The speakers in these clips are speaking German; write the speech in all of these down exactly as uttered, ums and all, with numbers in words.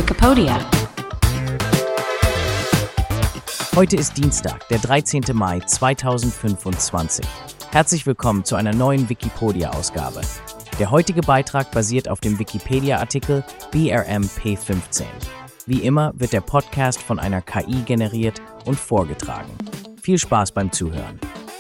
Wikipedia. Heute ist Dienstag, der dreizehnten Mai zweitausendfünfundzwanzig. Herzlich willkommen zu einer neuen Wikipedia-Ausgabe. Der heutige Beitrag basiert auf dem Wikipedia-Artikel B R M P fünfzehn. Wie immer wird der Podcast von einer K I generiert und vorgetragen. Viel Spaß beim Zuhören.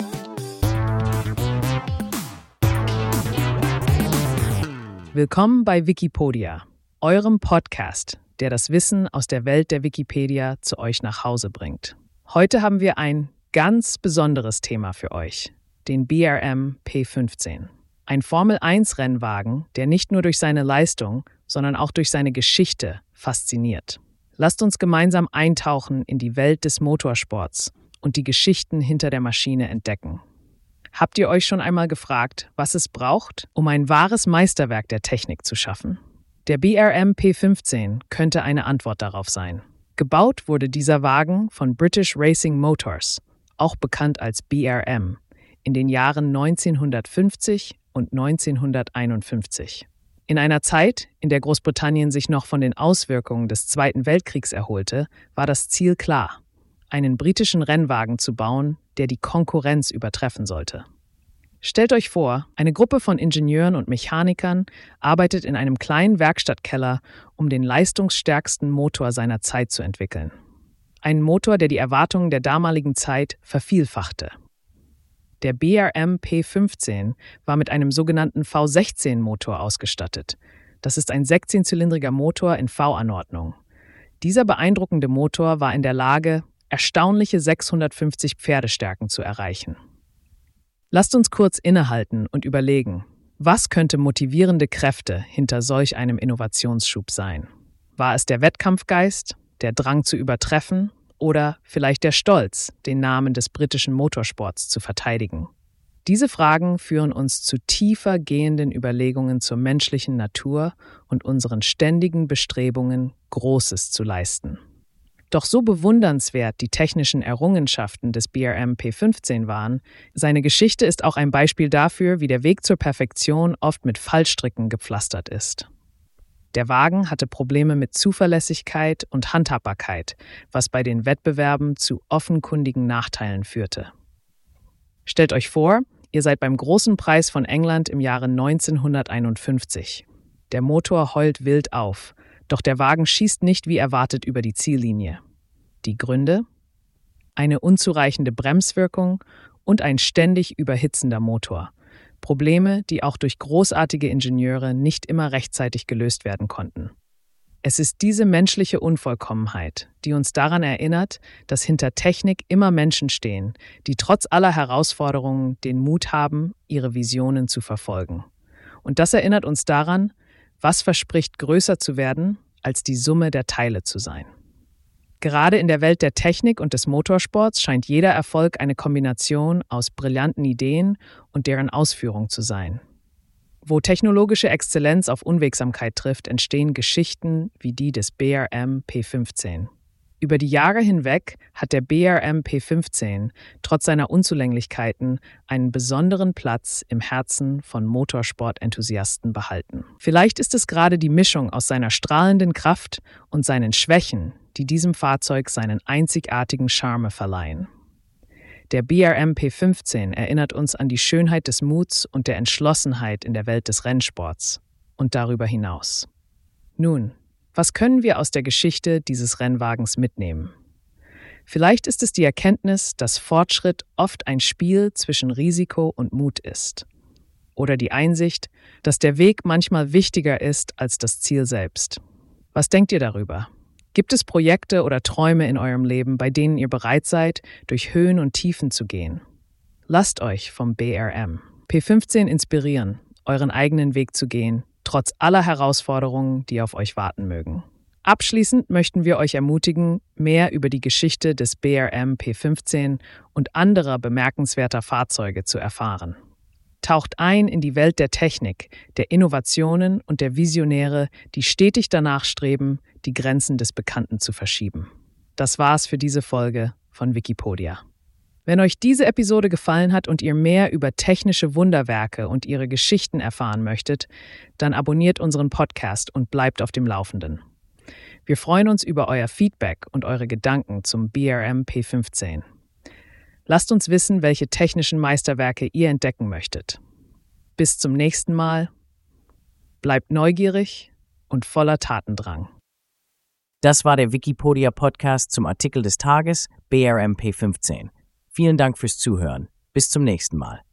Willkommen bei Wikipedia, eurem Podcast, der das Wissen aus der Welt der Wikipedia zu euch nach Hause bringt. Heute haben wir ein ganz besonderes Thema für euch, den B R M P fünfzehn. Ein Formel eins Rennwagen, der nicht nur durch seine Leistung, sondern auch durch seine Geschichte fasziniert. Lasst uns gemeinsam eintauchen in die Welt des Motorsports und die Geschichten hinter der Maschine entdecken. Habt ihr euch schon einmal gefragt, was es braucht, um ein wahres Meisterwerk der Technik zu schaffen? Der B R M P fünfzehn könnte eine Antwort darauf sein. Gebaut wurde dieser Wagen von British Racing Motors, auch bekannt als B R M, in den Jahren neunzehnhundertfünfzig und neunzehnhunderteinundfünfzig. In einer Zeit, in der Großbritannien sich noch von den Auswirkungen des Zweiten Weltkriegs erholte, war das Ziel klar: einen britischen Rennwagen zu bauen, der die Konkurrenz übertreffen sollte. Stellt euch vor, eine Gruppe von Ingenieuren und Mechanikern arbeitet in einem kleinen Werkstattkeller, um den leistungsstärksten Motor seiner Zeit zu entwickeln. Einen Motor, der die Erwartungen der damaligen Zeit vervielfachte. Der B R M P fünfzehn war mit einem sogenannten V sechzehn Motor ausgestattet. Das ist ein sechzehnzylindriger Motor in V-Anordnung. Dieser beeindruckende Motor war in der Lage, erstaunliche sechshundertfünfzig Pferdestärken zu erreichen. Lasst uns kurz innehalten und überlegen, was könnte motivierende Kräfte hinter solch einem Innovationsschub sein? War es der Wettkampfgeist, der Drang zu übertreffen oder vielleicht der Stolz, den Namen des britischen Motorsports zu verteidigen? Diese Fragen führen uns zu tiefer gehenden Überlegungen zur menschlichen Natur und unseren ständigen Bestrebungen, Großes zu leisten. Doch so bewundernswert die technischen Errungenschaften des B R M P fünfzehn waren, seine Geschichte ist auch ein Beispiel dafür, wie der Weg zur Perfektion oft mit Fallstricken gepflastert ist. Der Wagen hatte Probleme mit Zuverlässigkeit und Handhabbarkeit, was bei den Wettbewerben zu offenkundigen Nachteilen führte. Stellt euch vor, ihr seid beim Großen Preis von England im Jahre neunzehnhunderteinundfünfzig. Der Motor heult wild auf, doch der Wagen schießt nicht wie erwartet über die Ziellinie. Die Gründe? Eine unzureichende Bremswirkung und ein ständig überhitzender Motor. Probleme, die auch durch großartige Ingenieure nicht immer rechtzeitig gelöst werden konnten. Es ist diese menschliche Unvollkommenheit, die uns daran erinnert, dass hinter Technik immer Menschen stehen, die trotz aller Herausforderungen den Mut haben, ihre Visionen zu verfolgen. Und das erinnert uns daran, was verspricht, größer zu werden, als die Summe der Teile zu sein. Gerade in der Welt der Technik und des Motorsports scheint jeder Erfolg eine Kombination aus brillanten Ideen und deren Ausführung zu sein. Wo technologische Exzellenz auf Unwegsamkeit trifft, entstehen Geschichten wie die des B R M P fünfzehn. Über die Jahre hinweg hat der B R M P fünfzehn trotz seiner Unzulänglichkeiten einen besonderen Platz im Herzen von Motorsport-Enthusiasten behalten. Vielleicht ist es gerade die Mischung aus seiner strahlenden Kraft und seinen Schwächen, die diesem Fahrzeug seinen einzigartigen Charme verleihen. Der B R M P fünfzehn erinnert uns an die Schönheit des Muts und der Entschlossenheit in der Welt des Rennsports und darüber hinaus. Nun, was können wir aus der Geschichte dieses Rennwagens mitnehmen? Vielleicht ist es die Erkenntnis, dass Fortschritt oft ein Spiel zwischen Risiko und Mut ist. Oder die Einsicht, dass der Weg manchmal wichtiger ist als das Ziel selbst. Was denkt ihr darüber? Gibt es Projekte oder Träume in eurem Leben, bei denen ihr bereit seid, durch Höhen und Tiefen zu gehen? Lasst euch vom B R M P fünfzehn inspirieren, euren eigenen Weg zu gehen, trotz aller Herausforderungen, die auf euch warten mögen. Abschließend möchten wir euch ermutigen, mehr über die Geschichte des B R M P fünfzehn und anderer bemerkenswerter Fahrzeuge zu erfahren. Taucht ein in die Welt der Technik, der Innovationen und der Visionäre, die stetig danach streben, die Grenzen des Bekannten zu verschieben. Das war's für diese Folge von Wikipedia. Wenn euch diese Episode gefallen hat und ihr mehr über technische Wunderwerke und ihre Geschichten erfahren möchtet, dann abonniert unseren Podcast und bleibt auf dem Laufenden. Wir freuen uns über euer Feedback und eure Gedanken zum B R M P fünfzehn. Lasst uns wissen, welche technischen Meisterwerke ihr entdecken möchtet. Bis zum nächsten Mal. Bleibt neugierig und voller Tatendrang. Das war der Wikipedia-Podcast zum Artikel des Tages B R M P fünfzehn. Vielen Dank fürs Zuhören. Bis zum nächsten Mal.